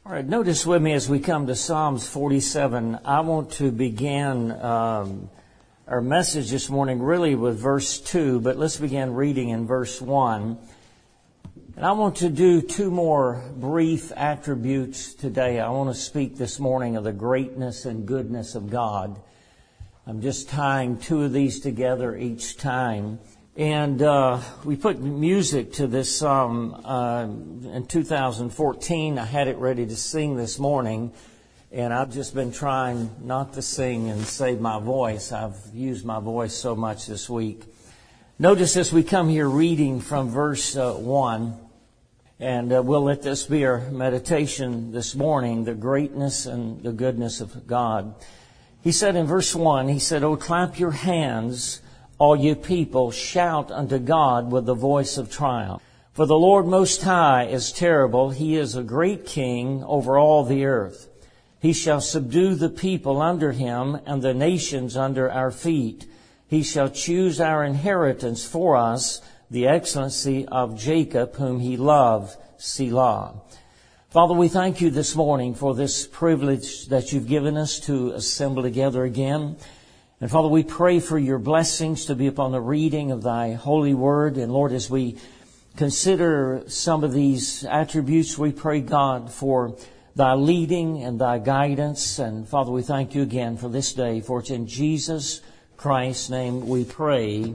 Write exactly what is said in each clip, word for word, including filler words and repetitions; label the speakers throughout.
Speaker 1: All right, notice with me as we come to Psalms forty-seven, I want to begin um, our message this morning really with verse two, but let's begin reading in verse one. And I want to do two more brief attributes today. I want to speak this morning of the greatness and goodness of God. I'm just tying two of these together each time. And uh we put music to this psalm uh, in two thousand fourteen. I had it ready to sing this morning, and I've just been trying not to sing and save my voice. I've used my voice so much this week. Notice as we come here reading from verse uh, one, and uh, we'll let this be our meditation this morning, the greatness and the goodness of God. He said in verse one, he said, "Oh, clap your hands, all you people, shout unto God with the voice of triumph. For the Lord Most High is terrible. He is a great king over all the earth. He shall subdue the people under him and the nations under our feet. He shall choose our inheritance for us, the excellency of Jacob, whom he loved, Selah." Father, we thank you this morning for this privilege that you've given us to assemble together again. And Father, we pray for your blessings to be upon the reading of thy holy word. And Lord, as we consider some of these attributes, we pray, God, for thy leading and thy guidance. And Father, we thank you again for this day, for it's in Jesus Christ's name we pray.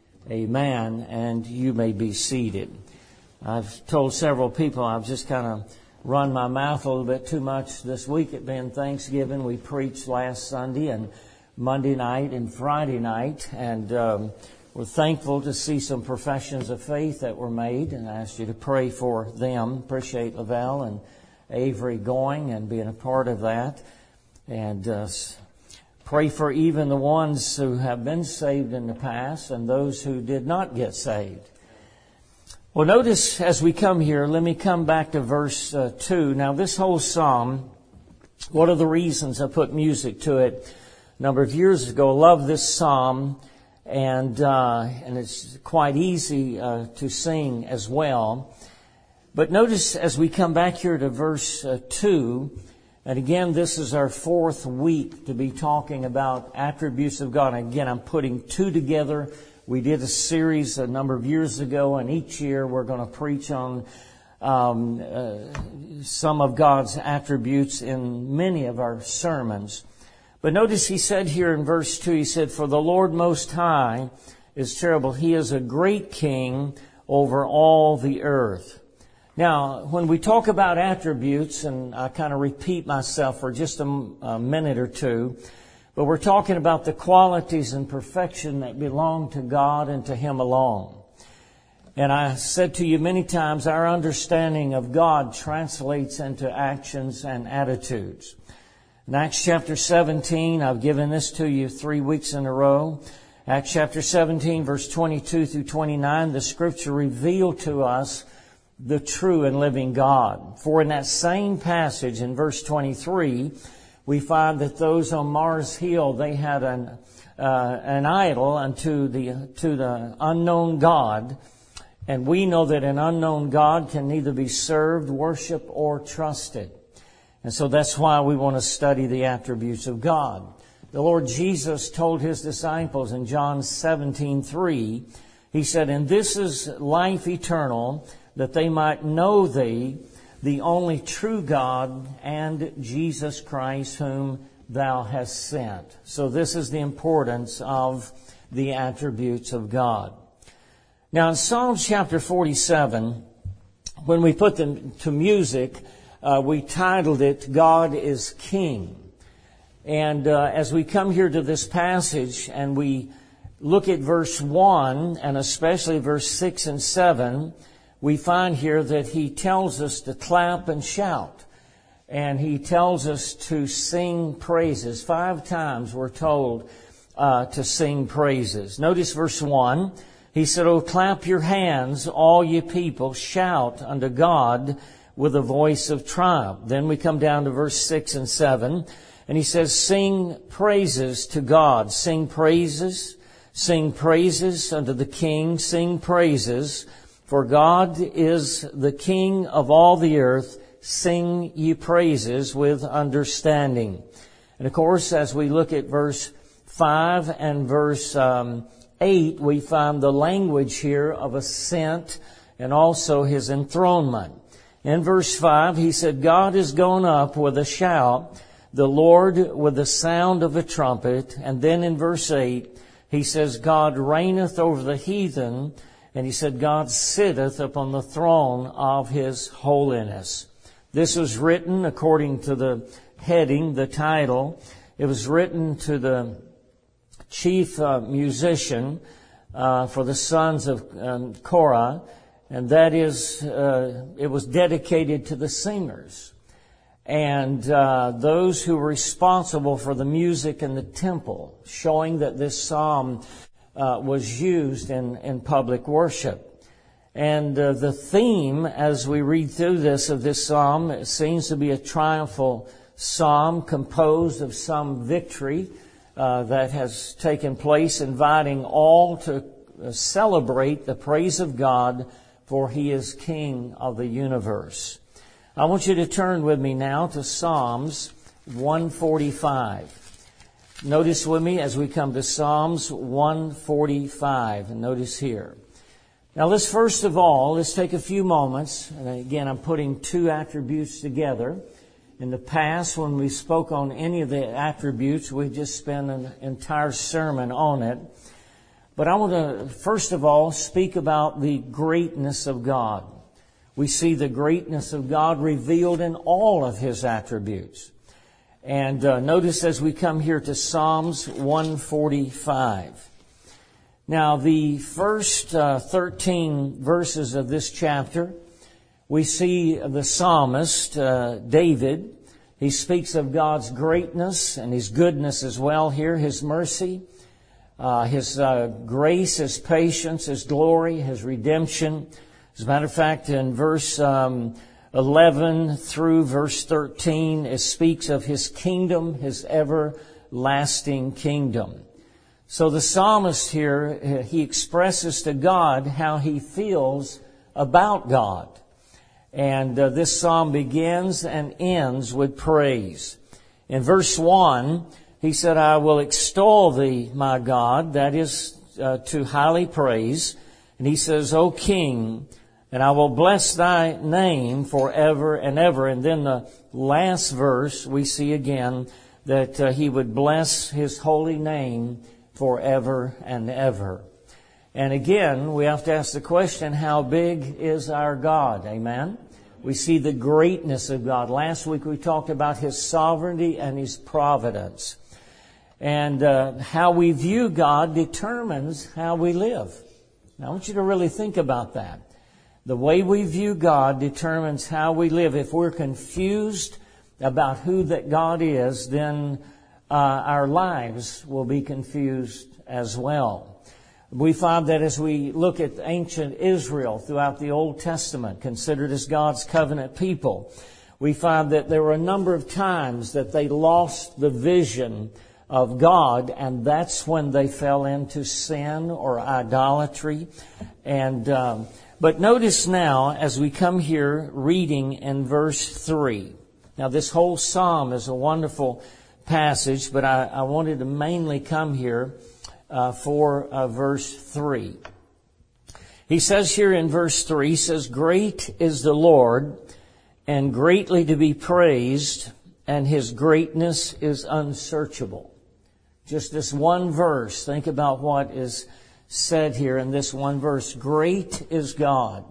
Speaker 1: Amen. And you may be seated. I've told several people I've just kind of run my mouth a little bit too much this week. It being Thanksgiving, we preached last Sunday and Monday night and Friday night, and um, we're thankful to see some professions of faith that were made, and I asked you to pray for them. Appreciate Lavelle and Avery going and being a part of that, and uh, pray for even the ones who have been saved in the past and those who did not get saved. Well, notice as we come here, let me come back to verse uh, two. Now, this whole psalm, one of the reasons I put music to it a number of years ago, I love this psalm, and uh, and it's quite easy uh, to sing as well. But notice as we come back here to verse uh, two, and again, this is our fourth week to be talking about attributes of God. And again, I'm putting two together. We did a series a number of years ago, and each year we're going to preach on um, uh, some of God's attributes in many of our sermons. But notice he said here in verse two, he said, "For the Lord Most High is terrible. He is a great king over all the earth." Now, when we talk about attributes, and I kind of repeat myself for just a, a minute or two, but we're talking about the qualities and perfection that belong to God and to Him alone. And I said to you many times, our understanding of God translates into actions and attitudes. In Acts chapter seventeen, I've given this to you three weeks in a row. Acts chapter seventeen, verse twenty-two through twenty-nine, the Scripture revealed to us the true and living God. For in that same passage in verse twenty-three, we find that those on Mars Hill, they had an uh, an idol unto the to the unknown God. And we know that an unknown God can neither be served, worshipped, or trusted. And so that's why we want to study the attributes of God. The Lord Jesus told His disciples in John seventeen three, He said, "And this is life eternal, that they might know Thee, the only true God, and Jesus Christ, whom Thou hast sent." So this is the importance of the attributes of God. Now in Psalms chapter forty-seven, when we put them to music, Uh, we titled it, "God is King." And uh, as we come here to this passage and we look at verse one, and especially verse six and seven, we find here that He tells us to clap and shout. And He tells us to sing praises. Five times we're told uh, to sing praises. Notice verse one. He said, "Oh, clap your hands, all ye people, shout unto God with a voice of triumph." Then we come down to verse six and seven, and he says, "Sing praises to God." Sing praises, sing praises unto the King, sing praises, for God is the King of all the earth. sing ye praises with understanding. And of course, as we look at verse five and verse um, eight, we find the language here of ascent and also his enthronement. In verse five, he said, God is gone up with a shout, the Lord with the sound of a trumpet. And then in verse eight, he says, God reigneth over the heathen. And he said, God sitteth upon the throne of his holiness. This was written according to the heading, the title. It was written to the chief uh, musician uh, for the sons of um, Korah. And that is, uh, it was dedicated to the singers and uh, those who were responsible for the music in the temple, showing that this psalm uh, was used in, in public worship. And uh, the theme, as we read through this, of this psalm, it seems to be a triumphal psalm composed of some victory uh, that has taken place, inviting all to uh, celebrate the praise of God, for He is King of the universe. I want you to turn with me now to Psalms one forty-five. Notice with me as we come to Psalms one forty-five. And notice here. Now let's first of all, let's take a few moments. And again, I'm putting two attributes together. In the past, when we spoke on any of the attributes, we just spent an entire sermon on it. But I want to, first of all, speak about the greatness of God. We see the greatness of God revealed in all of His attributes. And uh, notice as we come here to Psalms one forty-five. Now, the first uh, thirteen verses of this chapter, we see the psalmist, uh, David. He speaks of God's greatness and His goodness as well here, His mercy, uh, His uh, grace, His patience, His glory, His redemption. As a matter of fact, in verse um, eleven through verse thirteen, it speaks of His kingdom, His everlasting kingdom. So the psalmist here, he expresses to God how he feels about God. And uh, this psalm begins and ends with praise. In verse one, he said, I will extol thee, my God. That is uh, to highly praise. And he says, O King, and I will bless thy name forever and ever. And then the last verse, we see again that uh, he would bless his holy name forever and ever. And again, we have to ask the question, how big is our God? Amen? We see the greatness of God. Last week we talked about His sovereignty and His providence. And uh, how we view God determines how we live. Now I want you to really think about that. The way we view God determines how we live. If we're confused about who that God is, then uh, our lives will be confused as well. We find that as we look at ancient Israel throughout the Old Testament, considered as God's covenant people, we find that there were a number of times that they lost the vision of God, and that's when they fell into sin or idolatry. And um, but notice now, as we come here reading in verse three. Now this whole psalm is a wonderful passage, but I, I wanted to mainly come here Uh, for uh, verse three. He says here in verse three, he says, Great is the Lord, and greatly to be praised, and His greatness is unsearchable. Just this one verse. Think about what is said here in this one verse. Great is God.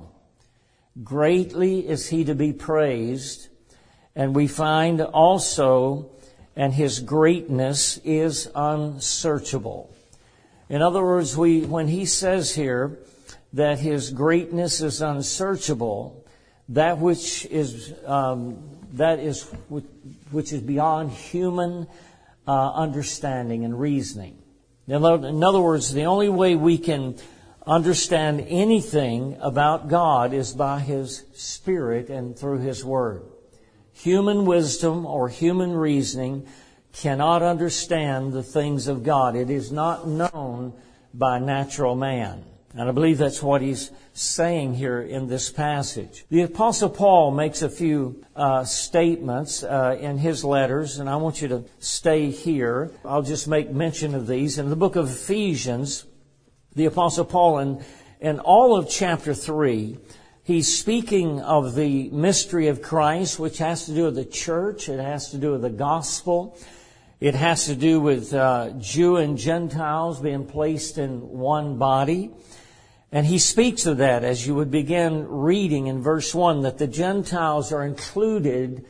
Speaker 1: Greatly is He to be praised. And we find also, and His greatness is unsearchable. In other words, we, when he says here that His greatness is unsearchable, that which is um, that is which is beyond human uh, understanding and reasoning. In other words, the only way we can understand anything about God is by His Spirit and through His Word. Human wisdom or human reasoning cannot understand the things of God. It is not known by natural man. And I believe that's what he's saying here in this passage. The Apostle Paul makes a few uh, statements uh, in his letters, and I want you to stay here. I'll just make mention of these. In the book of Ephesians, the Apostle Paul, in, in all of chapter three, he's speaking of the mystery of Christ, which has to do with the church. It has to do with the gospel. It has to do with uh, Jew and Gentiles being placed in one body. And he speaks of that as you would begin reading in verse one, that the Gentiles are included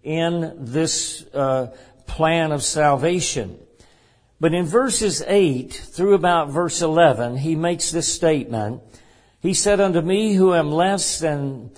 Speaker 1: in this uh, plan of salvation. But in verses eight through about verse eleven, he makes this statement. He said, "Unto me who am less than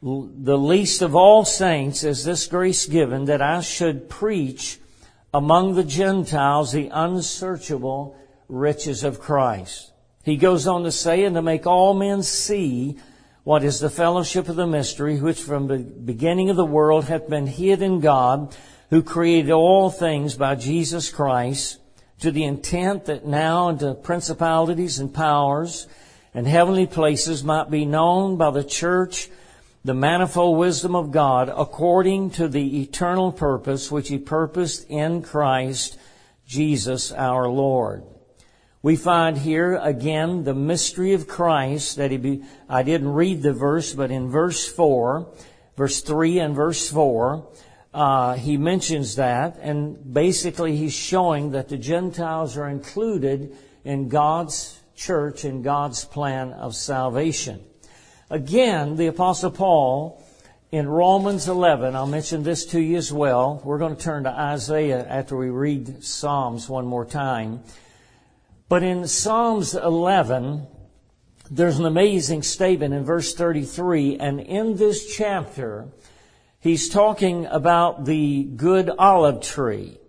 Speaker 1: the least of all saints is this grace given, that I should preach among the Gentiles the unsearchable riches of Christ." He goes on to say, "And to make all men see what is the fellowship of the mystery, which from the beginning of the world hath been hid in God, who created all things by Jesus Christ, to the intent that now unto principalities and powers and heavenly places might be known by the church the manifold wisdom of God, according to the eternal purpose which He purposed in Christ Jesus our Lord." We find here again the mystery of Christ that he be, I didn't read the verse, but in verse four, verse three and verse four, uh, he mentions that, and basically he's showing that the Gentiles are included in God's church, in God's plan of salvation. Again, the Apostle Paul in Romans eleven, I'll mention this to you as well. We're going to turn to Isaiah after we read Psalms one more time. But in Psalms eleven, there's an amazing statement in verse thirty-three, and in this chapter, he's talking about the good olive tree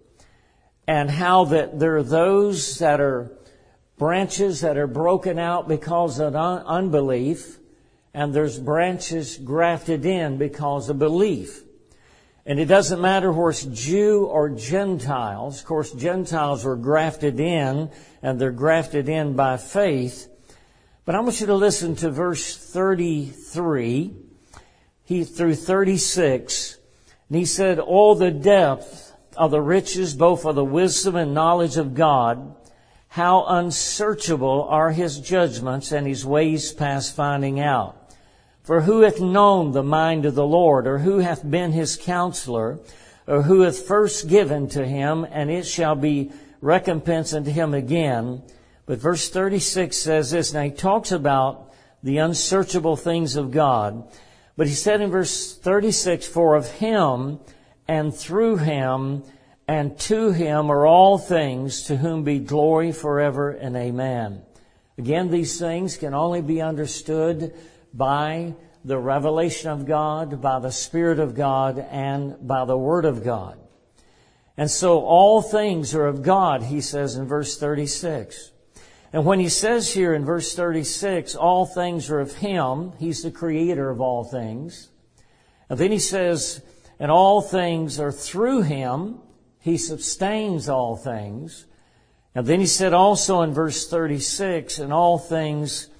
Speaker 1: and how that there are those that are branches that are broken out because of un- unbelief, and there's branches grafted in because of belief. And it doesn't matter whether it's Jew or Gentiles. Of course, Gentiles were grafted in, and they're grafted in by faith. But I want you to listen to verse thirty-three he, through thirty-six. And he said, "Oh, the depth of the riches, both of the wisdom and knowledge of God! How unsearchable are His judgments, and His ways past finding out! For who hath known the mind of the Lord, or who hath been His counselor, or who hath first given to Him, and it shall be recompense unto Him again?" But verse thirty-six says this. Now he talks about the unsearchable things of God. But he said in verse thirty-six, "For of Him, and through Him, and to Him are all things, to whom be glory forever and amen." Again, these things can only be understood by the revelation of God, by the Spirit of God, and by the Word of God. And so all things are of God, he says in verse thirty-six. And when he says here in verse thirty-six, all things are of Him, He's the creator of all things. And then he says, and all things are through Him, He sustains all things. And then he said also in verse thirty-six, and all things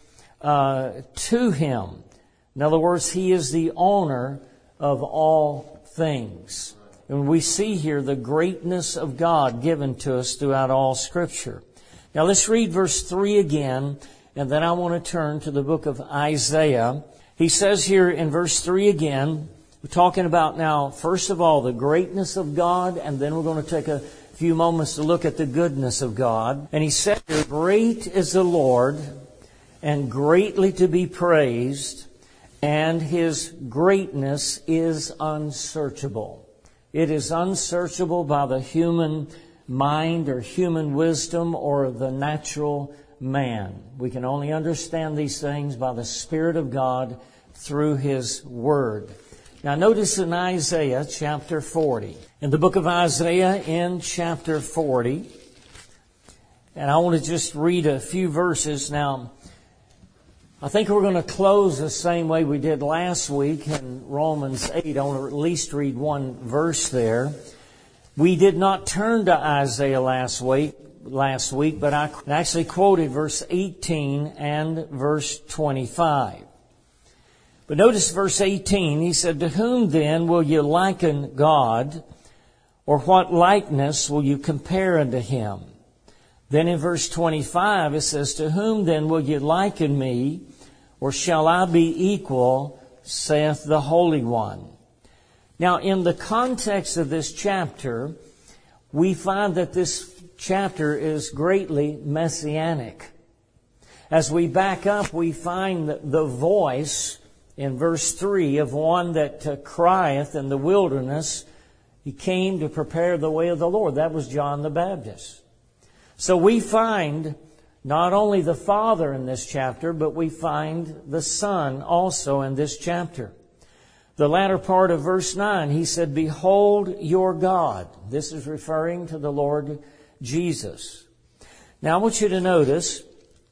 Speaker 1: uh, to Him. In other words, He is the owner of all things. And we see here the greatness of God given to us throughout all Scripture. Now let's read verse three again, and then I want to turn to the book of Isaiah. He says here in verse three again, we're talking about now, first of all, the greatness of God, and then we're going to take a few moments to look at the goodness of God. And he said, "Great is the Lord, and greatly to be praised, and His greatness is unsearchable." It is unsearchable by the human mind or human wisdom or the natural man. We can only understand these things by the Spirit of God through His Word. Now notice in Isaiah chapter forty. In the book of Isaiah in chapter forty, and I want to just read a few verses. Now, I think we're going to close the same way we did last week in Romans eight. I want to at least read one verse there. We did not turn to Isaiah last week. last week, but I actually quoted verse eighteen and verse twenty-five. But notice verse eighteen, he said, "To whom then will you liken God, or what likeness will you compare unto him?" Then in verse twenty-five it says, "To whom then will you liken me, or shall I be equal, saith the Holy One?" Now in the context of this chapter, we find that this chapter is greatly messianic. As we back up, we find the voice in verse three of one that uh, crieth in the wilderness, "He came to prepare the way of the Lord." That was John the Baptist. So we find not only the Father in this chapter, but we find the Son also in this chapter. The latter part of verse nine, he said, "Behold your God." This is referring to the Lord Jesus. Now I want you to notice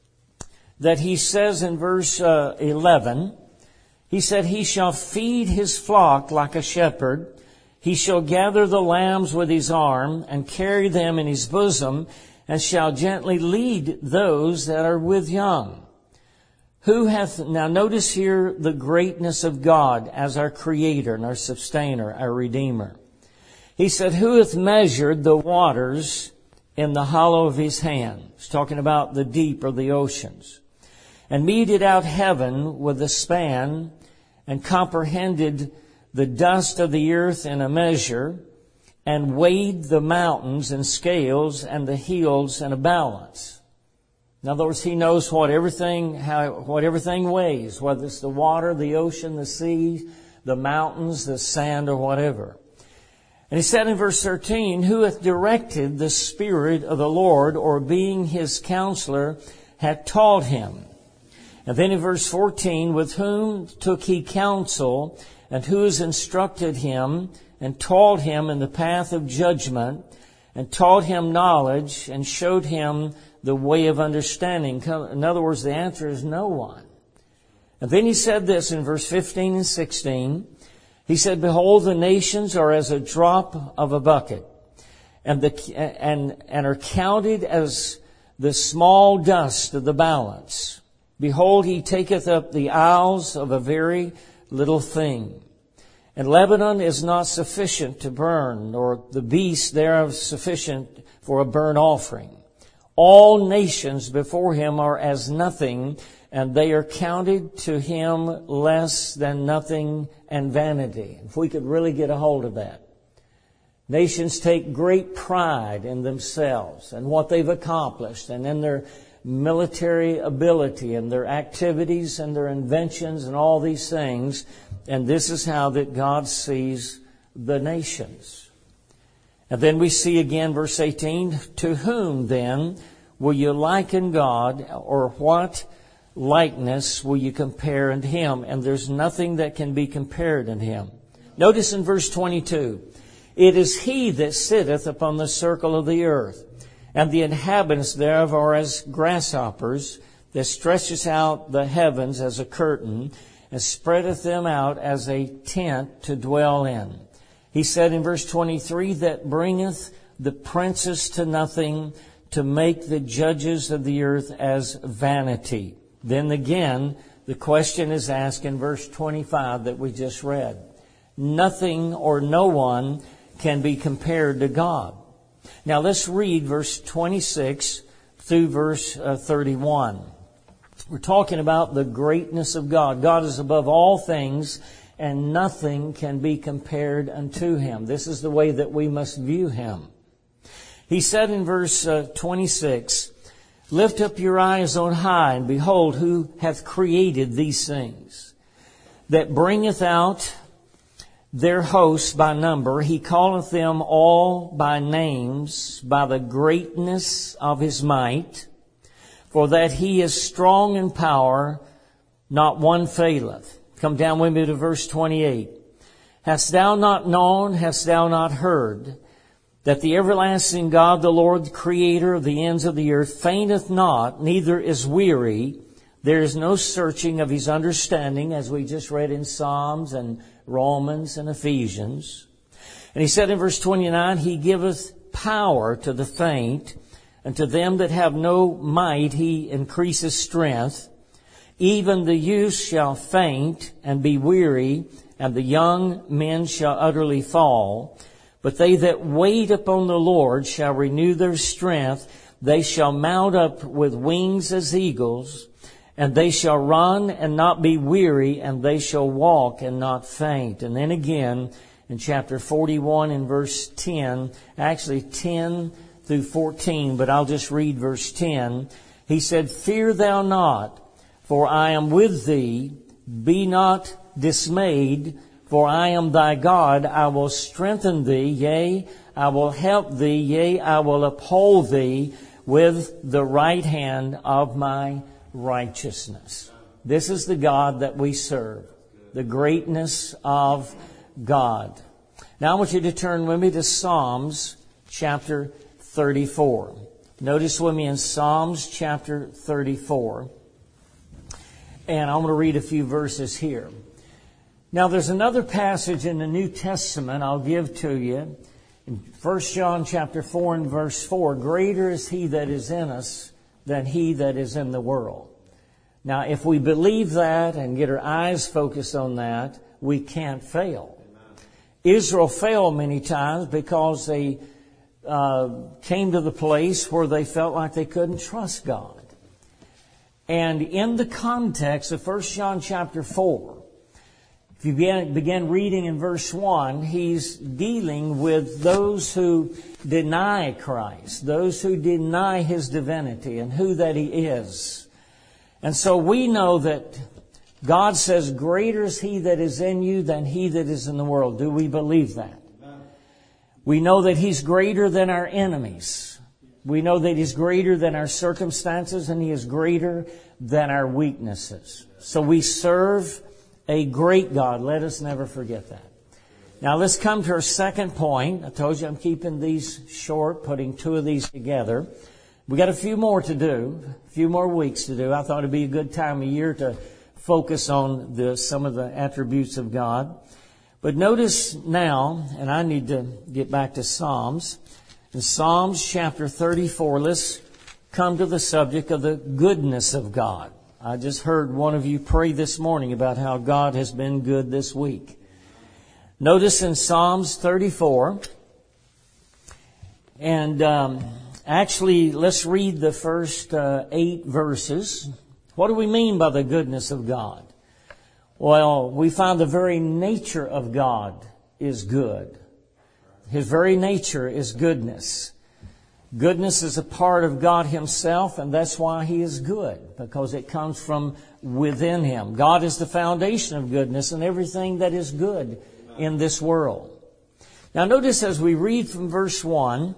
Speaker 1: that he says in verse uh, eleven, he said, "He shall feed his flock like a shepherd. He shall gather the lambs with his arm and carry them in his bosom, and shall gently lead those that are with young." Who hath, now notice here the greatness of God as our Creator and our Sustainer, our Redeemer. He said, "Who hath measured the waters in the hollow of his hand?" He's talking about the deep or the oceans. "And meted out heaven with a span, and comprehended the dust of the earth in a measure, and weighed the mountains in scales and the hills in a balance." In other words, he knows what everything, how, what everything weighs, whether it's the water, the ocean, the sea, the mountains, the sand, or whatever. And he said in verse thirteen, "Who hath directed the Spirit of the Lord, or being his counselor, hath taught him?" And then in verse fourteen, "With whom took he counsel, and who has instructed him, and taught him in the path of judgment, and taught him knowledge, and showed him the way of understanding?" In other words, the answer is no one. And then he said this in verse fifteen and sixteen. He said, "Behold, the nations are as a drop of a bucket, and the and and are counted as the small dust of the balance. Behold, he taketh up the isles of a very little thing. And Lebanon is not sufficient to burn, nor the beast thereof sufficient for a burnt offering. All nations before him are as nothing, and they are counted to him less than nothing and vanity." If we could really get a hold of that. Nations take great pride in themselves and what they've accomplished, and in their military ability and their activities and their inventions and all these things. And this is how that God sees the nations. And then we see again verse eighteen, "To whom then will you liken God, or what likeness will you compare unto him?" And there's nothing that can be compared unto him. Notice in verse twenty-two, "It is he that sitteth upon the circle of the earth, and the inhabitants thereof are as grasshoppers, that stretcheth out the heavens as a curtain, and spreadeth them out as a tent to dwell in." He said in verse twenty-three, "That bringeth the princes to nothing, to make the judges of the earth as vanity." Then again, the question is asked in verse twenty-five that we just read. Nothing or no one can be compared to God. Now let's read verse twenty-six through verse uh, thirty-one. We're talking about the greatness of God. God is above all things, and nothing can be compared unto him. This is the way that we must view him. He said in verse uh, twenty-six, "Lift up your eyes on high, and behold who hath created these things, that bringeth out their hosts by number. He calleth them all by names, by the greatness of his might. For that he is strong in power, not one faileth." Come down with me to verse twenty-eight. "Hast thou not known, hast thou not heard, that the everlasting God, the Lord, the Creator of the ends of the earth, fainteth not, neither is weary. There is no searching of his understanding," as we just read in Psalms and Romans and Ephesians. And he said in verse twenty-nine, "He giveth power to the faint, and to them that have no might he increases strength. Even the youth shall faint and be weary, and the young men shall utterly fall. But they that wait upon the Lord shall renew their strength. They shall mount up with wings as eagles, and they shall run and not be weary, and they shall walk and not faint. And then again, in chapter forty-one and verse ten, actually ten through fourteen, but I'll just read verse ten. He said, Fear thou not, for I am with thee. Be not dismayed, for I am thy God. I will strengthen thee, yea, I will help thee, yea, I will uphold thee with the right hand of my righteousness. This is the God that we serve, the greatness of God. Now I want you to turn with me to Psalms chapter thirty-four. Notice with me in Psalms chapter thirty-four. And I'm going to read a few verses here. Now there's another passage in the New Testament I'll give to you. In First John chapter four and verse four, greater is he that is in us than he that is in the world. Now if we believe that and get our eyes focused on that, we can't fail. Amen. Israel failed many times because they uh, came to the place where they felt like they couldn't trust God. And in the context of First John chapter four, if you begin, begin reading in verse one, he's dealing with those who deny Christ, those who deny His divinity and who that He is. And so we know that God says, greater is He that is in you than he that is in the world. Do we believe that? Amen. We know that He's greater than our enemies. We know that He's greater than our circumstances, and He is greater than our weaknesses. So we serve a great God. Let us never forget that. Now let's come to our second point. I told you I'm keeping these short, putting two of these together. We got a few more to do, a few more weeks to do. I thought it'd be a good time of year to focus on the, some of the attributes of God. But notice now, and I need to get back to Psalms. In Psalms chapter thirty-four, let's come to the subject of the goodness of God. I just heard one of you pray this morning about how God has been good this week. Notice in Psalms thirty-four, and um, actually let's read the first uh, eight verses. What do we mean by the goodness of God? Well, we find the very nature of God is good. His very nature is goodness. Goodness is a part of God Himself, and that's why He is good, because it comes from within Him. God is the foundation of goodness and everything that is good in this world. Now notice as we read from verse one,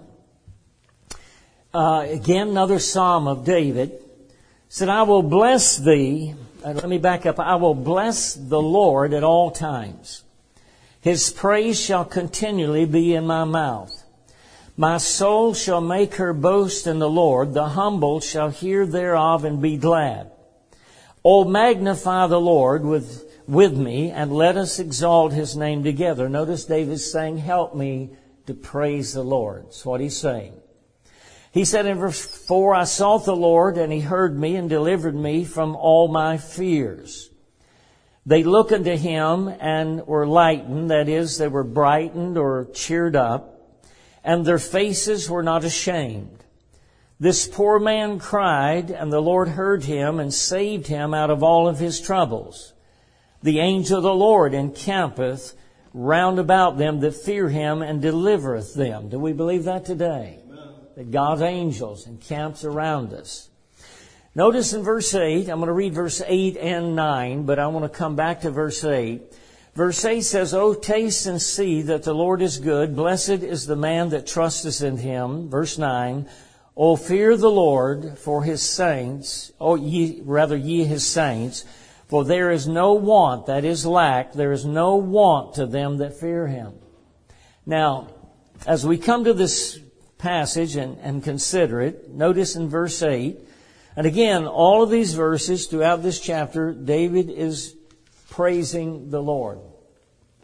Speaker 1: uh, again another psalm of David, said, I will bless Thee, uh, let me back up, I will bless the Lord at all times. His praise shall continually be in my mouth. My soul shall make her boast in the Lord. The humble shall hear thereof and be glad. O magnify the Lord with, with me, and let us exalt His name together. Notice David's saying, help me to praise the Lord. That's what he's saying. He said in verse four, I sought the Lord, and He heard me and delivered me from all my fears. They looked unto Him and were lightened. That is, they were brightened or cheered up. And their faces were not ashamed. This poor man cried, and the Lord heard him and saved him out of all of his troubles. The angel of the Lord encampeth round about them that fear Him and delivereth them. Do we believe that today? Amen. That God's angels encamps around us. Notice in verse eight, I'm going to read verse eight and nine, but I want to come back to verse eight. Verse eight says, O taste and see that the Lord is good. Blessed is the man that trusteth in Him. Verse nine, O fear the Lord for His saints, or ye, rather ye His saints, for there is no want, that is lack, there is no want to them that fear Him. Now, as we come to this passage and, and consider it, notice in verse eight, and again, all of these verses throughout this chapter, David is praising the Lord.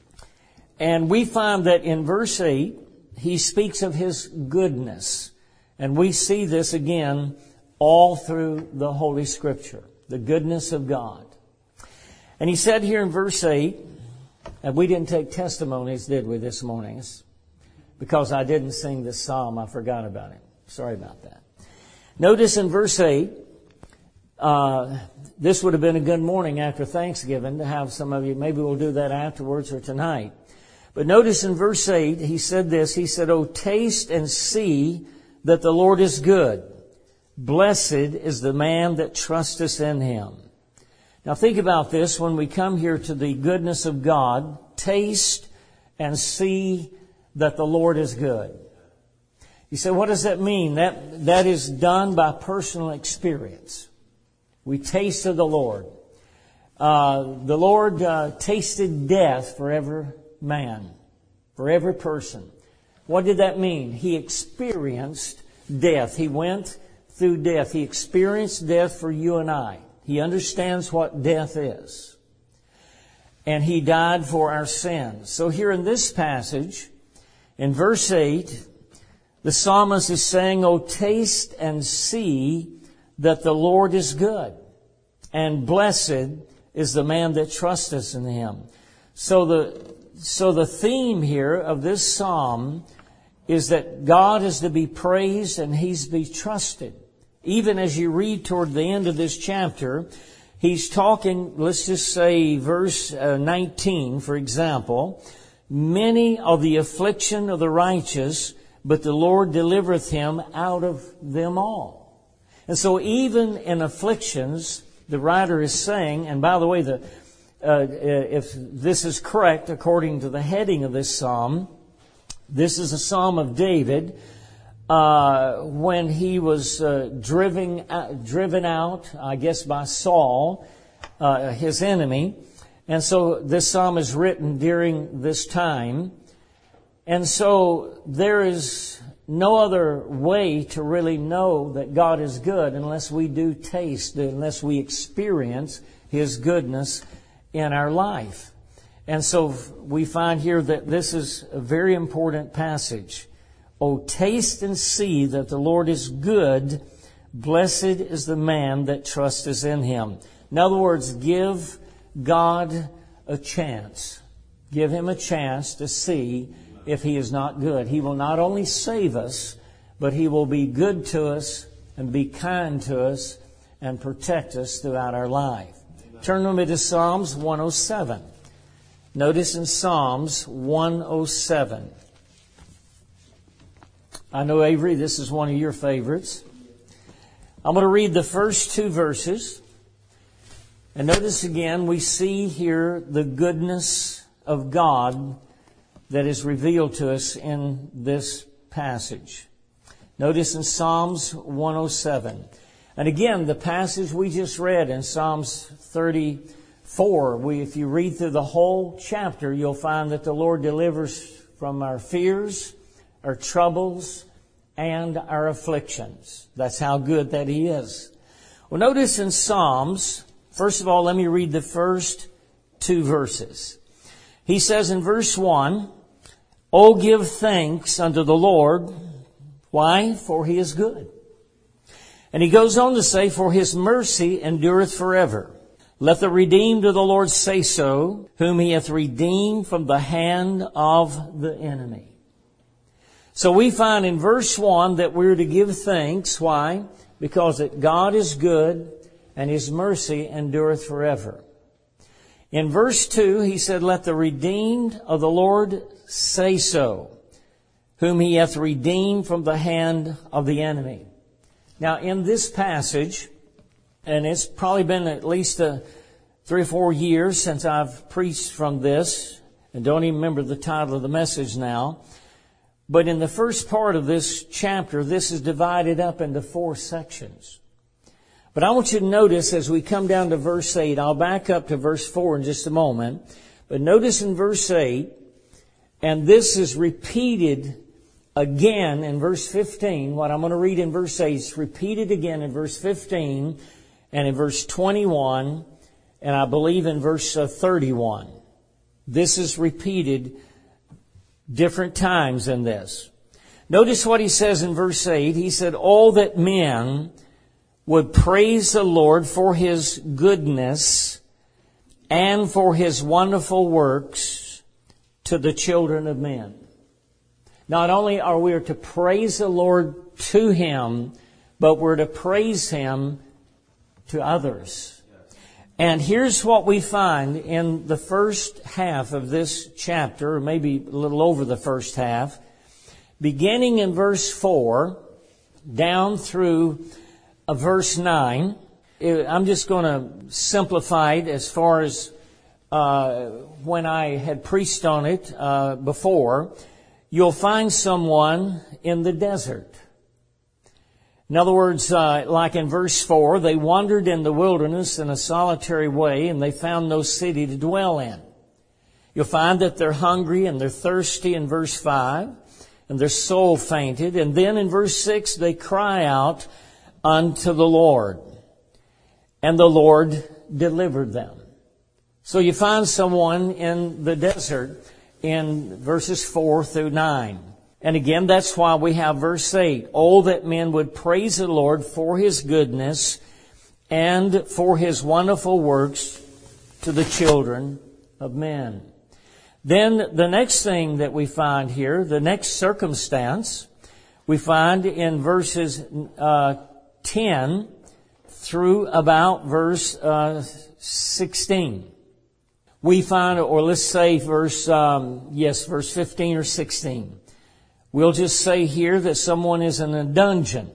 Speaker 1: And we find that in verse eight, he speaks of His goodness. And we see this again all through the Holy Scripture, the goodness of God. And he said here in verse eight, and we didn't take testimonies, did we, this morning? It's because I didn't sing this psalm, I forgot about it. Sorry about that. Notice in verse eight, uh, this would have been a good morning after Thanksgiving to have some of you. Maybe we'll do that afterwards or tonight. But notice in verse eight, he said this. He said, "Oh, taste and see that the Lord is good. Blessed is the man that trusteth in him." Now think about this. When we come here to the goodness of God, taste and see that the Lord is good. You say, what does that mean? That, that is done by personal experience. We taste of the Lord. Uh, the Lord uh, tasted death for every man, for every person. What did that mean? He experienced death. He went through death. He experienced death for you and I. He understands what death is. And He died for our sins. So here in this passage, in verse eight, the psalmist is saying, "Oh, taste and see that the Lord is good, and blessed is the man that trusteth in Him." So the, so the theme here of this psalm is that God is to be praised and He's to be trusted. Even as you read toward the end of this chapter, he's talking, let's just say verse uh, nineteen, for example, "Many are the affliction of the righteous, but the Lord delivereth him out of them all." And so even in afflictions, the writer is saying, and by the way, the, uh, if this is correct according to the heading of this psalm, this is a psalm of David, Uh, when he was uh, driven, uh, driven out, I guess, by Saul, uh, his enemy. And so this psalm is written during this time. And so there is no other way to really know that God is good unless we do taste, unless we experience His goodness in our life. And so we find here that this is a very important passage. "Oh, taste and see that the Lord is good. Blessed is the man that trusteth in Him." In other words, give God a chance. Give Him a chance to see if He is not good. He will not only save us, but He will be good to us and be kind to us and protect us throughout our life. Turn with me to Psalms one oh seven. Notice in Psalms one oh seven. I know, Avery, this is one of your favorites. I'm going to read the first two verses. And notice again, we see here the goodness of God that is revealed to us in this passage. Notice in Psalms one oh seven. And again, the passage we just read in Psalms thirty-four, we, if you read through the whole chapter, you'll find that the Lord delivers from our fears, our troubles, and our afflictions. That's how good that He is. Well, notice in Psalms, first of all, let me read the first two verses. He says in verse one, "Oh, give thanks unto the Lord." Why? For He is good. And he goes on to say, "For His mercy endureth forever. Let the redeemed of the Lord say so, whom He hath redeemed from the hand of the enemy." So we find in verse one that we're to give thanks. Why? Because that God is good and His mercy endureth forever. In verse two, he said, "Let the redeemed of the Lord say so, whom He hath redeemed from the hand of the enemy." Now in this passage, and it's probably been at least a three or four years since I've preached from this, and don't even remember the title of the message now. But in the first part of this chapter, this is divided up into four sections. But I want you to notice as we come down to verse eight, I'll back up to verse four in just a moment. But notice in verse eight, and this is repeated again in verse fifteen. What I'm going to read in verse eight is repeated again in verse fifteen and in verse twenty-one, and I believe in verse thirty-one. This is repeated different times in this. Notice what he says in verse eight. He said, "Oh, that men would praise the Lord for His goodness and for His wonderful works to the children of men." Not only are we to praise the Lord to Him, but we're to praise Him to others. And here's what we find in the first half of this chapter, or maybe a little over the first half, beginning in verse four, down through uh, verse nine. I'm just going to simplify it as far as uh, when I had preached on it uh, before. You'll find someone in the desert. In other words, uh, like in verse four, they wandered in the wilderness in a solitary way, and they found no city to dwell in. You'll find that they're hungry and they're thirsty in verse five, and their soul fainted. And then in verse six, they cry out unto the Lord, and the Lord delivered them. So you find someone in the desert in verses four through nine. And again, that's why we have verse eight. "Oh, that men would praise the Lord for His goodness and for His wonderful works to the children of men." Then the next thing that we find here, the next circumstance, we find in verses uh, ten through about verse uh, sixteen. We find, or let's say verse, um, yes, verse fifteen or sixteen. We'll just say here that someone is in a dungeon.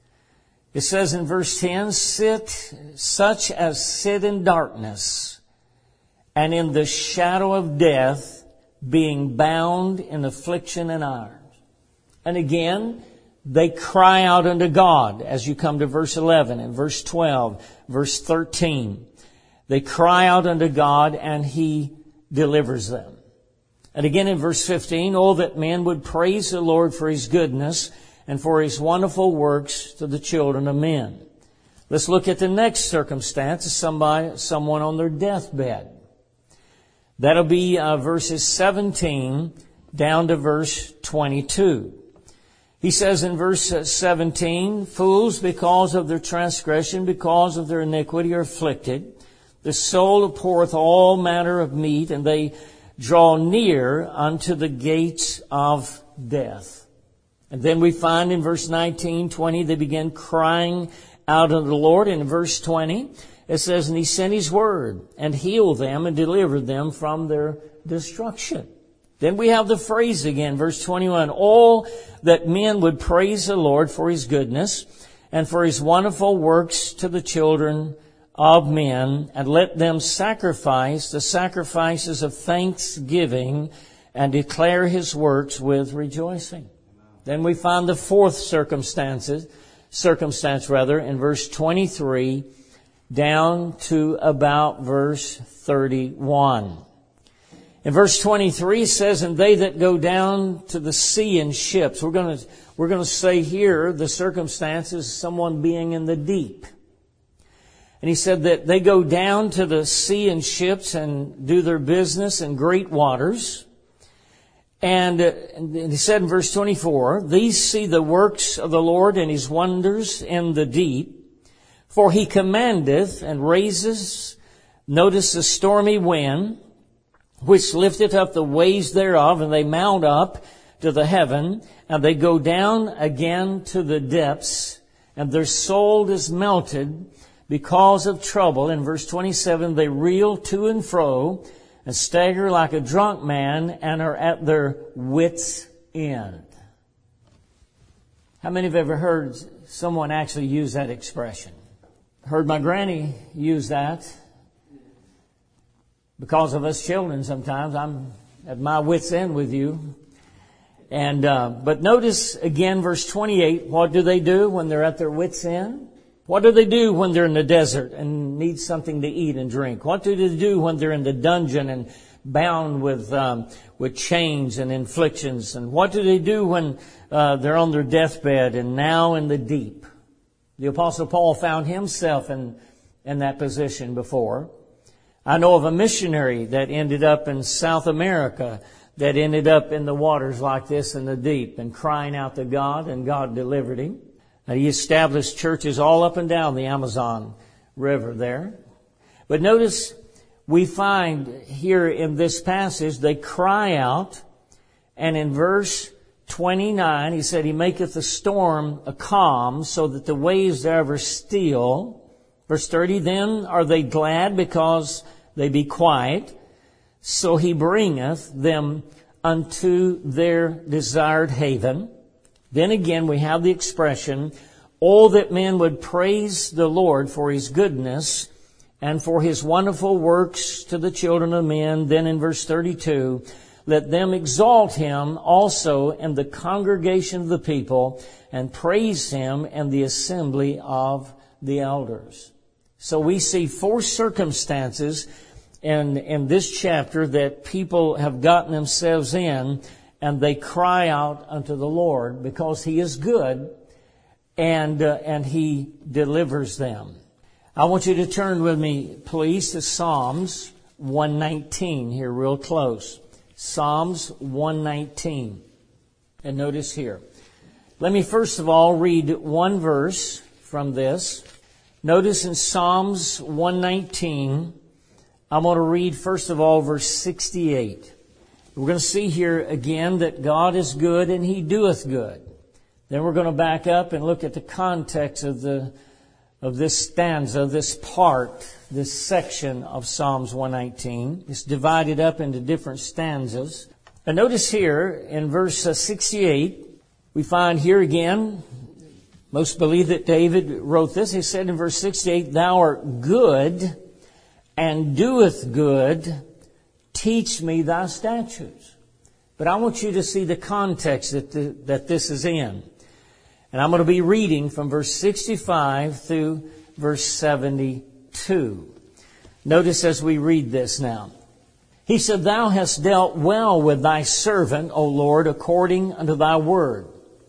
Speaker 1: It says in verse ten, "Sit, such as sit in darkness, and in the shadow of death, being bound in affliction and irons." And again, they cry out unto God as you come to verse eleven and verse twelve, verse thirteen. They cry out unto God and He delivers them. And again in verse fifteen, "Oh, that men would praise the Lord for His goodness and for His wonderful works to the children of men." Let's look at the next circumstance, somebody, someone on their deathbed. That'll be uh, verses seventeen down to verse twenty-two. He says in verse seventeen, "Fools, because of their transgression, because of their iniquity, are afflicted. The soul abhorreth all manner of meat, and they draw near unto the gates of death." And then we find in verse nineteen, twenty, they begin crying out unto the Lord. And in verse twenty, it says, "And He sent His word, and healed them, and delivered them from their destruction." Then we have the phrase again, verse twenty-one, "Oh, that men would praise the Lord for His goodness, and for His wonderful works to the children of men, and let them sacrifice the sacrifices of thanksgiving, and declare His works with rejoicing." Then we find the fourth circumstances, circumstance rather, in verse twenty-three down to about verse thirty-one. In verse twenty-three it says, "And they that go down to the sea in ships." We're going to, we're going to say here the circumstance is someone being in the deep. And he said that they go down to the sea in ships and do their business in great waters. And, uh, and he said in verse twenty-four, "These see the works of the Lord and His wonders in the deep. For He commandeth and raises," notice, "the stormy wind, which lifteth up the waves thereof, and they mount up to the heaven, and they go down again to the depths, and their soul is melted because of trouble." In verse twenty-seven, "They reel to and fro, and stagger like a drunk man, and are at their wits' end." How many have ever heard someone actually use that expression? Heard my granny use that. Because of us children sometimes, I'm at my wits' end with you. And uh, but notice again verse twenty-eight, what do they do when they're at their wits' end? What do they do when they're in the desert and need something to eat and drink? What do they do when they're in the dungeon and bound with um, with chains and inflictions? And what do they do when uh, they're on their deathbed and now in the deep? The Apostle Paul found himself in in that position before. I know of a missionary that ended up in South America that ended up in the waters like this in the deep and crying out to God, and God delivered him. And he established churches all up and down the Amazon River there. But notice we find here in this passage they cry out, and in verse twenty-nine he said, He maketh the storm a calm, so that the waves thereof are still. Verse thirty, then are they glad because they be quiet, so He bringeth them unto their desired haven. Then again we have the expression, oh, that men would praise the Lord for His goodness and for His wonderful works to the children of men. Then in verse thirty-two, let them exalt Him also in the congregation of the people, and praise Him in the assembly of the elders. So we see four circumstances in, in this chapter that people have gotten themselves in, and they cry out unto the Lord because He is good, and uh, and He delivers them. I want you to turn with me, please, to Psalms one nineteen here real close. Psalms one nineteen. And notice here. Let me first of all read one verse from this. Notice in Psalms one nineteen, I'm going to read first of all verse sixty-eight. We're going to see here again that God is good and He doeth good. Then we're going to back up and look at the context of the of this stanza, this part, this section of Psalms one nineteen. It's divided up into different stanzas. And notice here in verse sixty-eight, we find here again, most believe that David wrote this. He said in verse sixty-eight, Thou art good and doeth good. Teach me thy statutes. But I want you to see the context that the, that this is in. And I'm going to be reading from verse sixty-five through verse seventy-two. Notice as we read this now. He said, Thou hast dealt well with thy servant, O Lord, according unto thy word.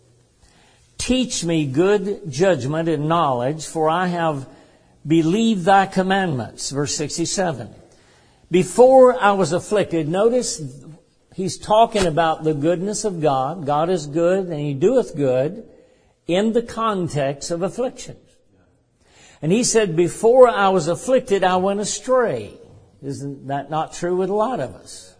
Speaker 1: Teach me good judgment and knowledge, for I have believed thy commandments. Verse sixty-seven. Before I was afflicted, notice he's talking about the goodness of God. God is good and He doeth good in the context of afflictions. And he said, before I was afflicted, I went astray. Isn't that not true with a lot of us?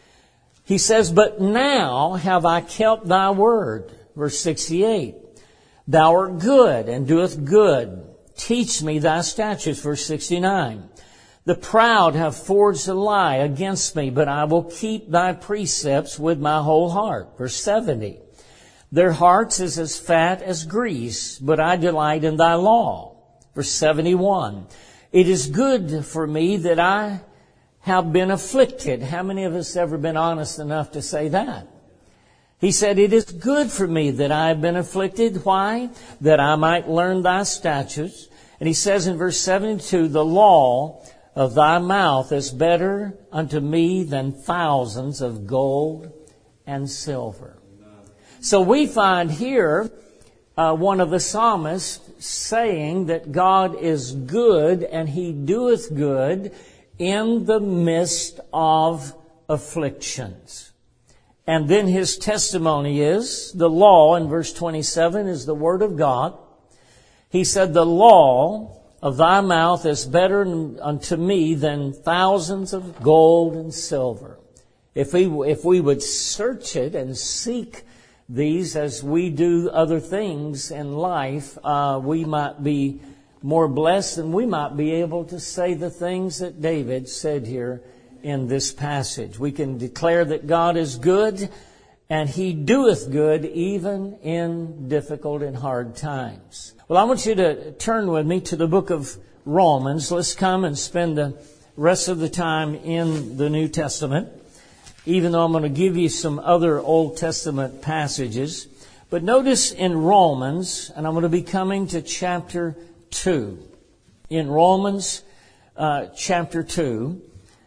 Speaker 1: He says, but now have I kept thy word. Verse sixty-eight. Thou art good and doeth good. Teach me thy statutes. Verse sixty-nine. The proud have forged a lie against me, but I will keep thy precepts with my whole heart. Verse seventy. Their hearts is as fat as grease, but I delight in thy law. Verse seventy-one. It is good for me that I have been afflicted. How many of us ever been honest enough to say that? He said, it is good for me that I have been afflicted. Why? That I might learn thy statutes. And he says in verse seventy-two, the law of thy mouth is better unto me than thousands of gold and silver. So we find here uh, one of the psalmists saying that God is good and He doeth good in the midst of afflictions. And then his testimony is, the law in verse twenty-seven is the word of God. He said, the law of thy mouth is better unto me than thousands of gold and silver. If we, if we would search it and seek these as we do other things in life, uh, we might be more blessed, and we might be able to say the things that David said here in this passage. We can declare that God is good and He doeth good even in difficult and hard times. Well, I want you to turn with me to the book of Romans. Let's come and spend the rest of the time in the New Testament, even though I'm going to give you some other Old Testament passages. But notice in Romans, and I'm going to be coming to chapter two. In Romans uh, chapter two,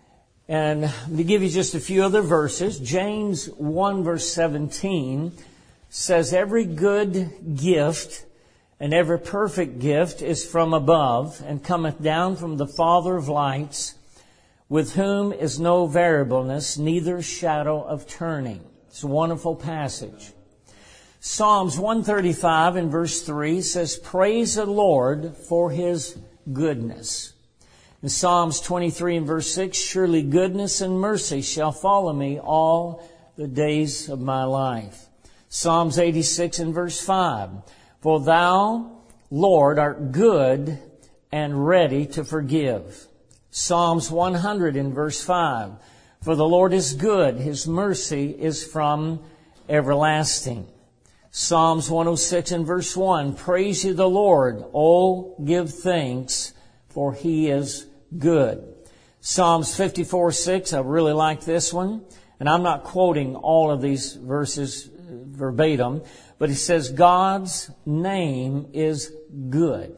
Speaker 1: and to give you just a few other verses, James one verse seventeen says, every good gift and every perfect gift is from above, and cometh down from the Father of lights, with whom is no variableness, neither shadow of turning. It's a wonderful passage. Psalms one thirty-five in verse three says, praise the Lord for His goodness. In Psalms twenty-three and verse six, surely goodness and mercy shall follow me all the days of my life. Psalms eighty-six and verse five, for Thou, Lord, art good and ready to forgive. Psalms one hundred in verse five, for the Lord is good, His mercy is from everlasting. Psalms one oh six and verse one, praise ye the Lord, O give thanks, for He is good. Psalms fifty-four six, I really like this one, and I'm not quoting all of these verses verbatim, but it says, God's name is good.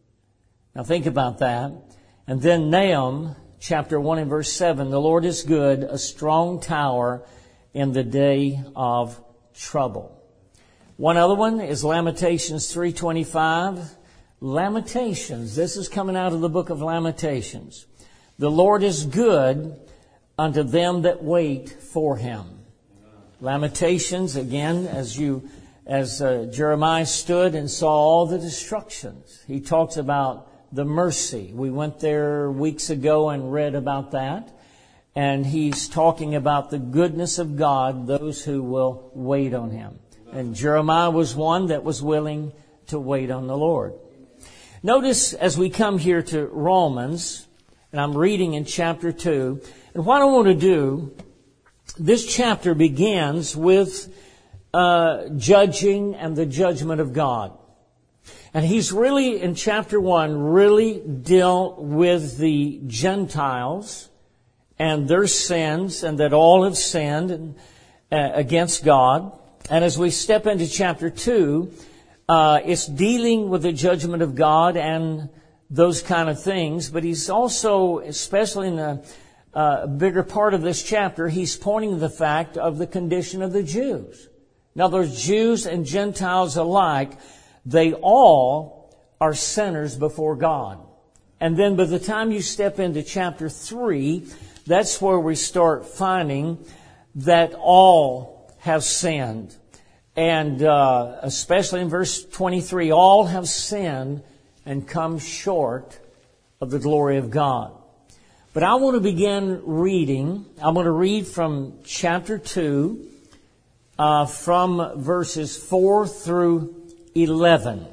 Speaker 1: Now think about that. And then Nahum chapter one and verse seven, the Lord is good, a strong tower in the day of trouble. One other one is Lamentations three twenty-five. Lamentations. This is coming out of the book of Lamentations. The Lord is good unto them that wait for Him. Lamentations, again, as you, as uh, Jeremiah stood and saw all the destructions, he talks about the mercy. We went there weeks ago and read about that. And he's talking about the goodness of God, those who will wait on Him. And Jeremiah was one that was willing to wait on the Lord. Notice as we come here to Romans, and I'm reading in chapter two, and what I want to do, this chapter begins with uh, judging and the judgment of God. And he's really, in chapter one, really dealt with the Gentiles and their sins, and that all have sinned and, uh, against God. And as we step into chapter two, uh, it's dealing with the judgment of God and those kind of things. But he's also, especially in the uh, bigger part of this chapter, he's pointing to the fact of the condition of the Jews. Now, those Jews and Gentiles alike, they all are sinners before God. And then by the time you step into chapter three, that's where we start finding that all have sinned. And uh, especially in verse twenty-three, all have sinned and come short of the glory of God. But I want to begin reading. I'm going to read from chapter two, uh, from verses four through eleven.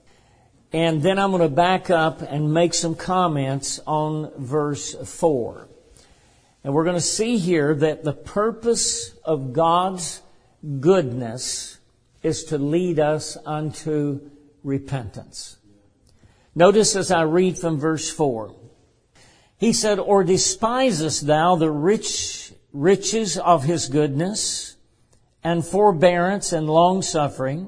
Speaker 1: And then I'm going to back up and make some comments on verse four. And we're going to see here that the purpose of God's goodness is to lead us unto repentance. Notice as I read from verse four. He said, or despisest thou the rich riches of His goodness and forbearance and long-suffering,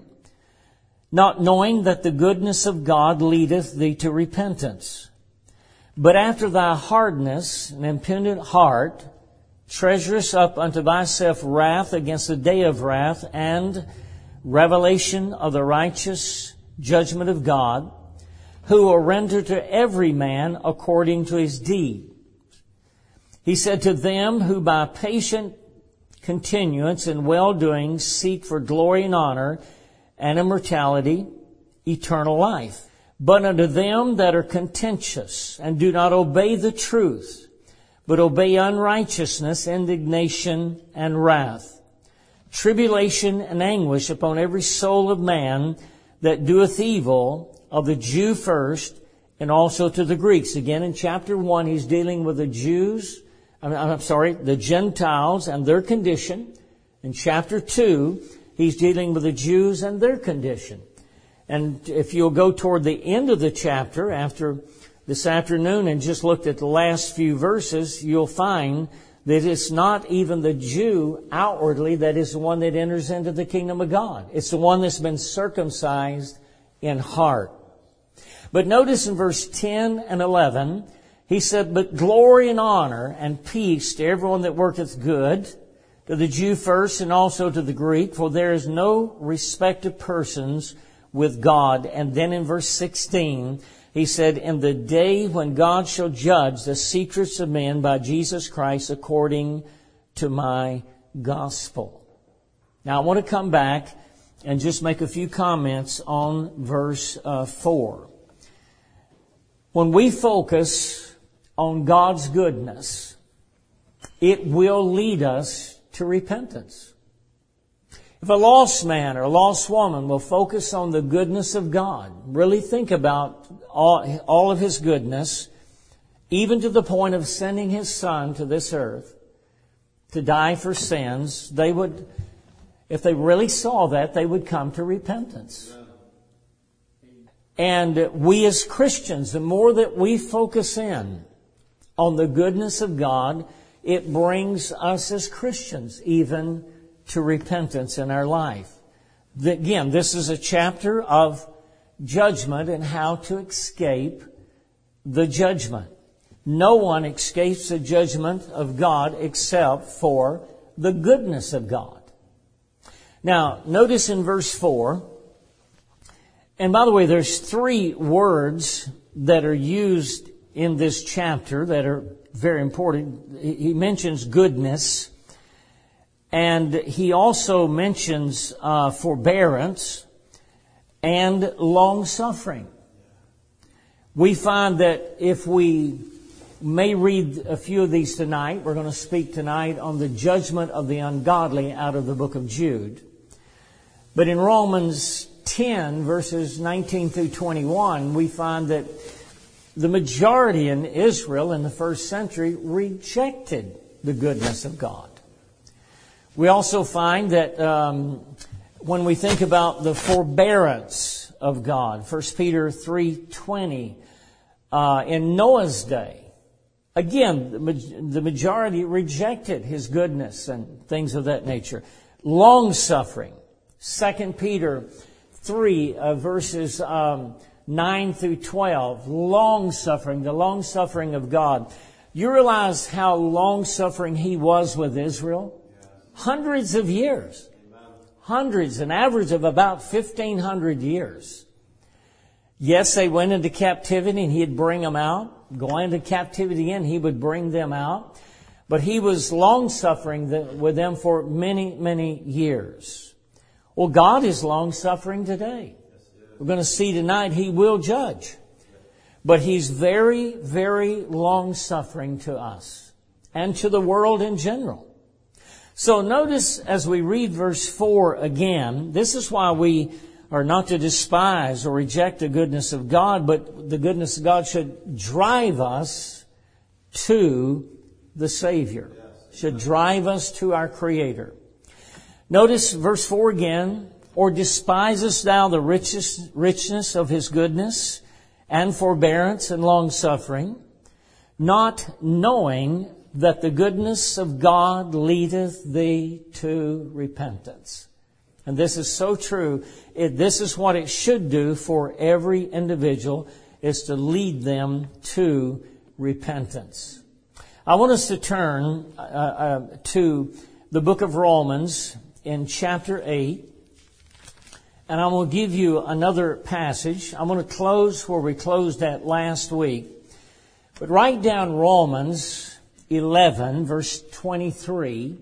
Speaker 1: not knowing that the goodness of God leadeth thee to repentance? But after thy hardness and impenitent heart, treasurest up unto thyself wrath against the day of wrath and revelation of the righteous judgment of God, who will render to every man according to his deed. He said, to them who by patient continuance in well-doing seek for glory and honor and immortality, eternal life. But unto them that are contentious and do not obey the truth, but obey unrighteousness, indignation, and wrath, tribulation and anguish upon every soul of man that doeth evil, of the Jew first, and also to the Greeks. Again, in chapter one, he's dealing with the Jews, I'm, I'm sorry, the Gentiles and their condition. In chapter two, he's dealing with the Jews and their condition. And if you'll go toward the end of the chapter, after this afternoon, and just looked at the last few verses, you'll find that it's not even the Jew outwardly that is the one that enters into the kingdom of God. It's the one that's been circumcised in heart. But notice in verse ten and eleven, he said, but glory and honor and peace to everyone that worketh good, to the Jew first and also to the Greek, for there is no respect of persons with God. And then in verse sixteen, He said, in the day when God shall judge the secrets of men by Jesus Christ according to my gospel. Now I want to come back and just make a few comments on verse uh, four. When we focus on God's goodness, it will lead us to repentance. If a lost man or a lost woman will focus on the goodness of God, really think about all, all of His goodness, even to the point of sending His Son to this earth to die for sins, they would, if they really saw that, they would come to repentance. And we as Christians, the more that we focus in on the goodness of God, it brings us as Christians even to repentance in our life. Again, this is a chapter of judgment and how to escape the judgment. No one escapes the judgment of God except for the goodness of God. Now, notice in verse four, and by the way, there's three words that are used in this chapter that are very important. He mentions goodness, and he also mentions uh, forbearance and long-suffering. We find that if we may read a few of these tonight, we're going to speak tonight on the judgment of the ungodly out of the book of Jude. But in Romans ten, verses nineteen through twenty-one, we find that the majority in Israel in the first century rejected the goodness of God. We also find that um, when we think about the forbearance of God, First Peter three twenty, uh, in Noah's day, again, the majority rejected His goodness and things of that nature. Long-suffering, Second Peter three, uh, verses um, nine through twelve, long-suffering, the long-suffering of God. You realize how long-suffering He was with Israel? Hundreds of years. Hundreds, an average of about fifteen hundred years. Yes, they went into captivity and He'd bring them out. Go into captivity and He would bring them out. But He was long-suffering with them for many, many years. Well, God is long-suffering today. We're going to see tonight He will judge. But He's very, very long-suffering to us and to the world in general. So notice as we read verse four again, this is why we are not to despise or reject the goodness of God, but the goodness of God should drive us to the Savior, should drive us to our Creator. Notice verse four again, or despisest thou the richest, richness of His goodness and forbearance and long-suffering, not knowing that the goodness of God leadeth thee to repentance. And this is so true. It, this is what it should do for every individual, is to lead them to repentance. I want us to turn uh, uh, to the book of Romans in chapter eight. And I will give you another passage. I'm going to close where we closed at last week. But write down Romans eleven, verse twenty-three.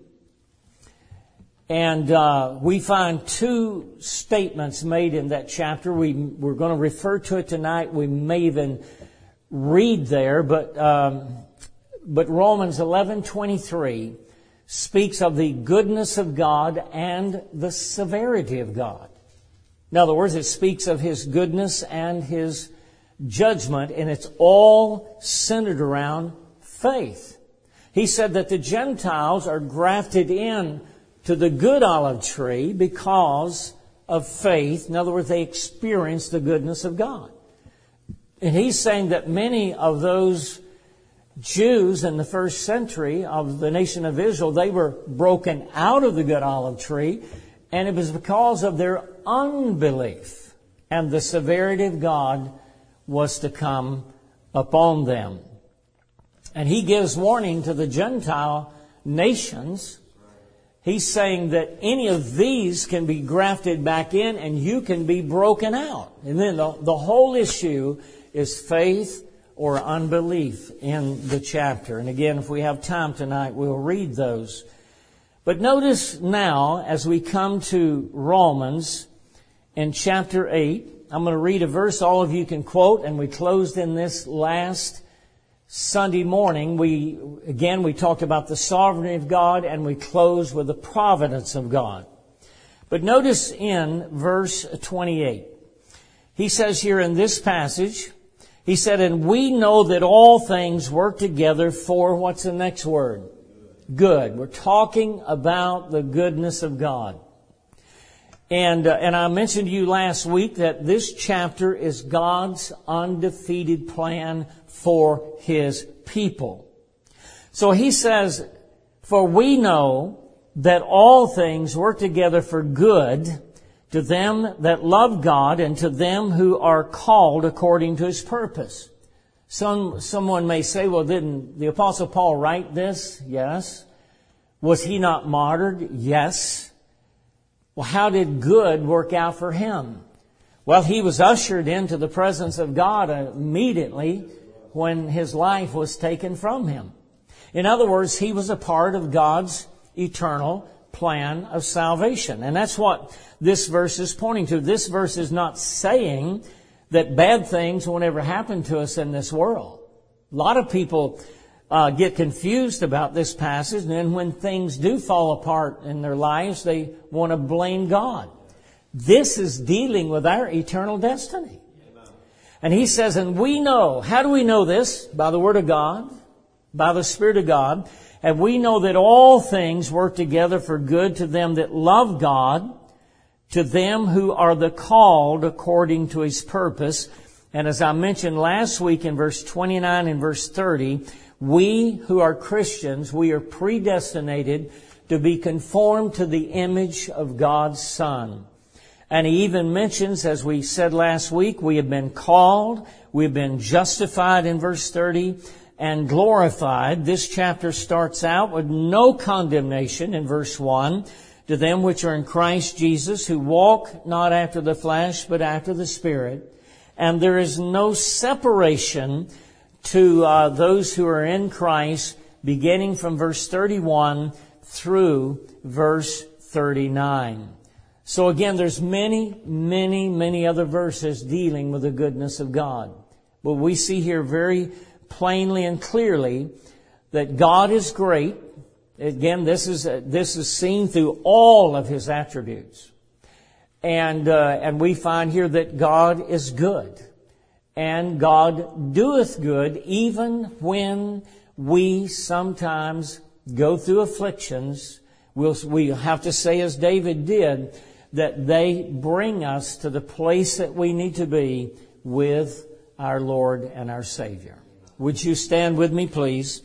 Speaker 1: And uh, we find two statements made in that chapter. We, we're going to refer to it tonight. We may even read there. But, um, but Romans eleven twenty-three speaks of the goodness of God and the severity of God. In other words, it speaks of His goodness and His judgment, and it's all centered around faith. He said that the Gentiles are grafted in to the good olive tree because of faith. In other words, they experience the goodness of God. And he's saying that many of those Jews in the first century of the nation of Israel, they were broken out of the good olive tree, and it was because of their unbelief. And the severity of God was to come upon them. And he gives warning to the Gentile nations. He's saying that any of these can be grafted back in and you can be broken out. And then the, the whole issue is faith or unbelief in the chapter. And again, if we have time tonight, we'll read those. But notice now, as we come to Romans in chapter eight, I'm going to read a verse all of you can quote, and we closed in this last Sunday morning. We, again, we talked about the sovereignty of God, and we closed with the providence of God. But notice in verse twenty-eight, he says here in this passage, he said, and we know that all things work together for, what's the next word? Good. We're talking about the goodness of God. And, uh, and I mentioned to you last week that this chapter is God's undefeated plan for His people. So he says, for we know that all things work together for good to them that love God and to them who are called according to His purpose. Some, someone may say, well, didn't the Apostle Paul write this? Yes. Was he not martyred? Yes. Well, how did good work out for him? Well, he was ushered into the presence of God immediately when his life was taken from him. In other words, he was a part of God's eternal plan of salvation. And that's what this verse is pointing to. This verse is not saying that bad things won't ever happen to us in this world. A lot of people uh, get confused about this passage, and then when things do fall apart in their lives, they want to blame God. This is dealing with our eternal destiny. And he says, and we know, how do we know this? By the Word of God, by the Spirit of God. And we know that all things work together for good to them that love God, to them who are the called according to His purpose. And as I mentioned last week in verse twenty-nine and verse thirty, we who are Christians, we are predestinated to be conformed to the image of God's Son. And he even mentions, as we said last week, we have been called, we've been justified in verse thirty, and glorified. This chapter starts out with no condemnation in verse one. To them which are in Christ Jesus, who walk not after the flesh, but after the Spirit. And there is no separation to uh, those who are in Christ, beginning from verse thirty-one through verse thirty-nine. So again, there's many, many, many other verses dealing with the goodness of God. But we see here very plainly and clearly that God is great. Again, this is this is seen through all of His attributes, and uh, and we find here that God is good, and God doeth good, even when we sometimes go through afflictions. We'll we have to say, as David did, that they bring us to the place that we need to be with our Lord and our Savior. Would you stand with me, please?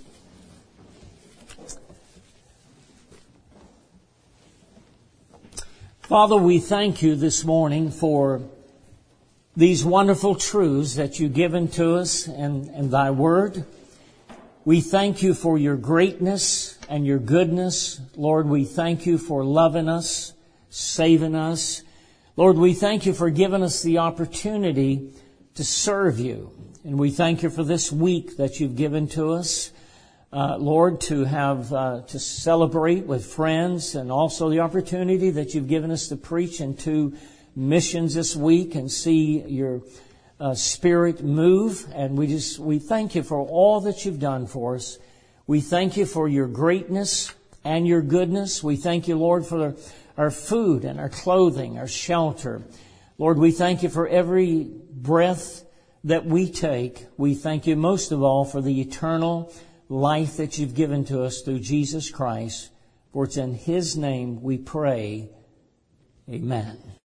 Speaker 1: Father, we thank You this morning for these wonderful truths that You've given to us in, in Thy Word. We thank You for Your greatness and Your goodness. Lord, we thank You for loving us, saving us. Lord, we thank You for giving us the opportunity to serve You. And we thank You for this week that You've given to us. Uh, Lord, to have, uh, to celebrate with friends, and also the opportunity that You've given us to preach into missions this week and see Your uh, Spirit move. And we just, we thank You for all that You've done for us. We thank You for Your greatness and Your goodness. We thank You, Lord, for our food and our clothing, our shelter. Lord, we thank You for every breath that we take. We thank You most of all for the eternal life that You've given to us through Jesus Christ. For it's in His name we pray. Amen.